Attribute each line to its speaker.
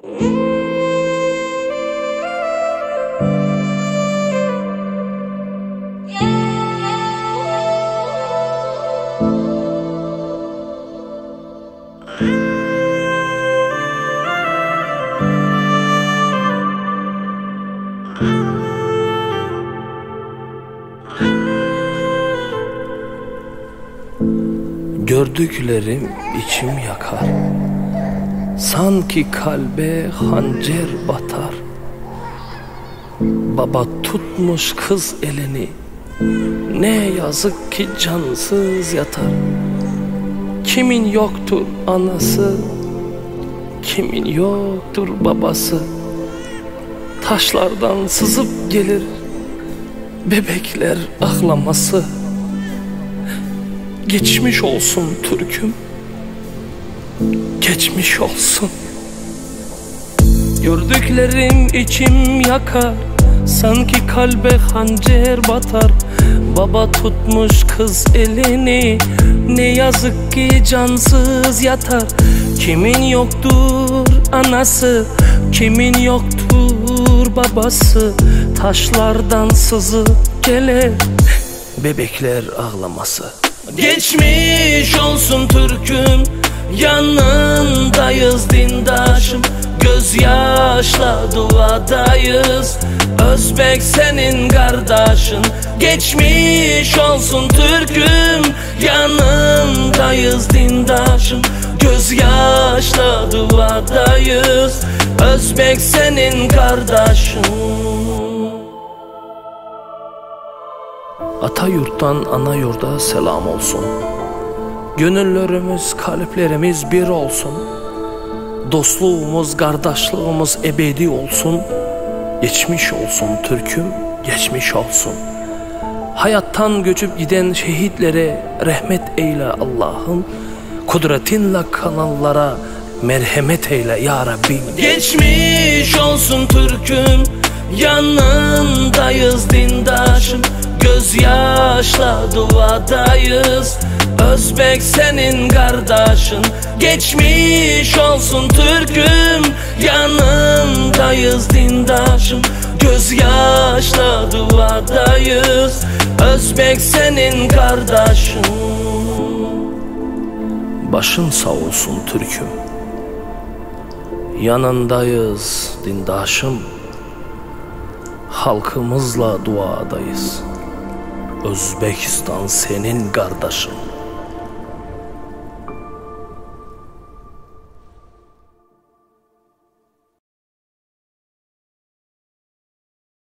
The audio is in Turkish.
Speaker 1: Gördüklerim içim yakar, sanki kalbe hançer batar. Baba tutmuş kız elini, ne yazık ki cansız yatar. Kimin yoktur anası, kimin yoktur babası. Taşlardan sızıp gelir bebekler ağlaması. Geçmiş olsun Türk'üm, geçmiş olsun. Gördüklerim içim yakar, sanki kalbe hançer batar. Baba tutmuş kız elini, ne yazık ki cansız yatar. Kimin yoktur anası, kimin yoktur babası. Taşlardan sızıp gelir bebekler ağlaması. Geçmiş olsun Türk'üm, yanındayız dindaşım. Gözyaşla duadayız, Özbek senin kardeşin. Geçmiş olsun Türk'üm, yanındayız dindaşım. Gözyaşla duadayız, Özbek senin kardeşin. Ata yurttan ana yurda selam olsun. Gönüllerimiz, kalplerimiz bir olsun. Dostluğumuz, kardeşliğimiz ebedi olsun. Geçmiş olsun Türk'üm, geçmiş olsun. Hayattan göçüp giden şehitlere rahmet eyle Allah'ım. Kudretinle kanallara merhamet eyle ya Rabbim. Geçmiş olsun Türk'üm, yanındayız dindaşım. Gözyaşla duadayız, Özbek senin kardeşin. Geçmiş olsun Türk'üm, yanındayız dindaşım. Gözyaşla duadayız, Özbek senin kardeşin. Başın sağ olsun Türk'üm, yanındayız dindaşım. Halkımızla duadayız, Özbekistan senin kardeşin.